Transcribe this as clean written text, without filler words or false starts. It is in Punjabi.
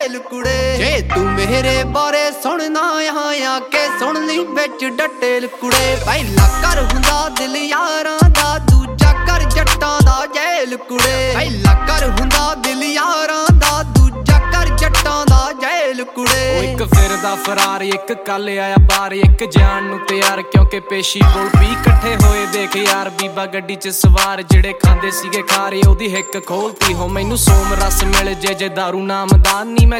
ਕੁੜੇ ਜੇ ਤੂੰ ਮੇਰੇ ਬਾਰੇ ਸੁਣਨਾ ਆ ਕੇ ਸੁਣ ਲਈ ਵਿੱਚ ਡਟੇਲ ਕੁੜੇ। ਪਹਿਲਾ ਘਰ ਹੁੰਦਾ ਦਿਲ ਯਾਰਾਂ ਦਾ, ਦੂਜਾ ਘਰ ਜੱਟਾਂ ਦਾ ਜੇਲ ਕੁੜੇ। ਪਹਿਲਾ ਘਰ ਹੁੰਦਾ ਦਿਲ ਯਾਰਾਂ ਦਾ, ਦੂਜਾ ਘਰ ਜੱਟਾਂ ਦਾ ਜੇਲ ਕੁੜੇ। ਉਹ ਇੱਕ ਫਿਰਦਾ ਫਰਾਰ, ਇੱਕ ਕੱਲ ਆਇਆ ਬਾਹਰ, ਇੱਕ ਜਾਣ ਨੂੰ ਤਿਆਰ ਕਿਉਂਕਿ ਪੇਸ਼ੀ ਬੋਲ ਪੀ ਇਕੱਠੇ ਹੋਏ। ਦੇਖ ਯਾਰ ਬੀਬਾ ਗੱਡੀ 'ਚ ਸਵਾਰ, ਜਿਹੜੇ ਖਾਂਦੇ ਸੀਗੇ ਖਾਰੇ ਉਹਦੀ ਹਿੱਕ ਖੋਲਤੀ ਹੋ। ਮੈਨੂੰ ਸੋਮ ਰਸ ਮਿਲ ਜੇ ਦਾਰੂ ਨਾਮਦਾਨ ਨੀ, ਮੈਂ